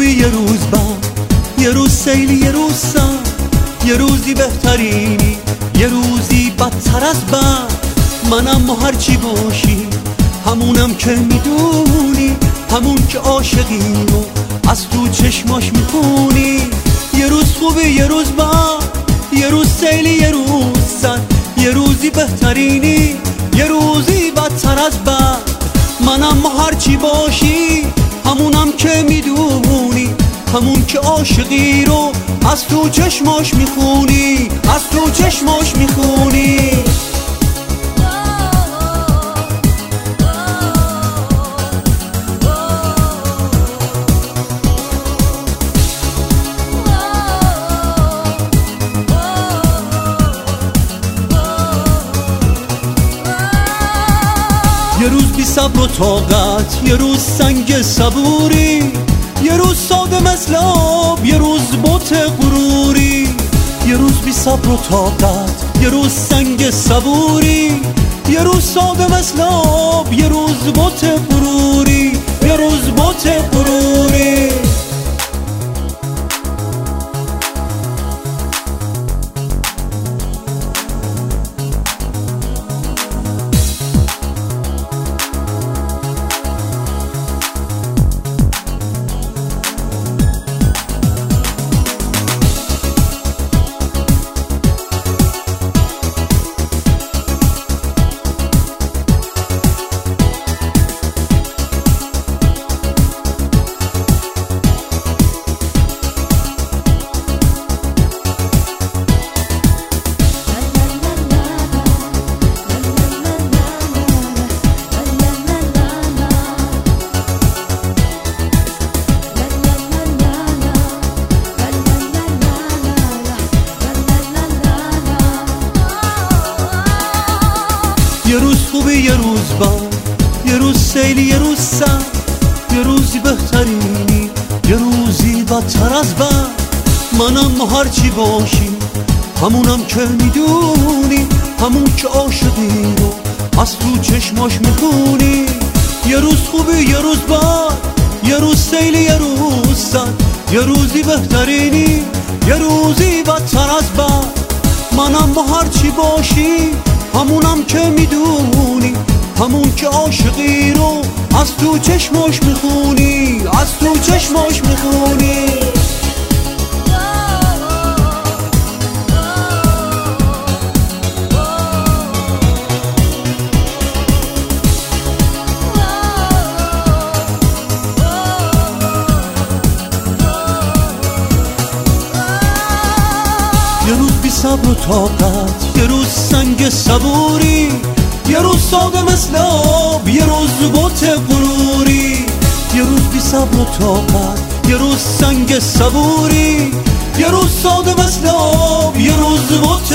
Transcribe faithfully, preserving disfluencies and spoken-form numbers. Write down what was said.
خوبی یه روز بد، یه روز سیلی یه روز سرد، یه روزی بهترینی یه روزی بدتر از بد. منم و هرچی باشی همونم که میدونی، همون که عاشقی رو از تو چشماش میخونی. یه روز خوبی یه روز بد، یه روز سیلی یه روز سرد، یه روزی بهترینی یه روزی بدتر از بد. منم و هرچی باشی همونم که میدونی، همون که عاشقی رو از تو چشماش میخونی، از تو چشماش میخونی. یه روز بی صبر و طاقت، یه روز سنگ صبوری، یه روز ساده مثل آب، یه روز بت غروری. یه روز بی صبر و طاقت، یه روز سنگ صبوری، یه روز ساده مثل آب، یه روز بت غروری، یه روز بت غروری. یه روز خوبی یه روز بد، یه روز سیلی یه روز سرد، یه روزی بهترینی یه روزی بدتر از بد. منم و هرچی باشی همونم که میدونی، همون که عاشقی رو از تو چشماش میخونی. یه روز خوبی یه روز بد، یه روز سیلی یه روز سرد، یه روزی بهترینی یه روزی بدتر از بد. منم و هرچی باشی همونم که میدونی، همون که عاشقی رو از تو چشماش میخونی، از تو چشماش میخونی. یه روز بی صبر و طاقت، یه روز سنگ صبوری، یه روز ساده مثل آب، یه روز بت غروری. یه روز بی صبر و طاقت، یه روز سنگ صبوری، یه روز ساده مثل آب، یه روز بت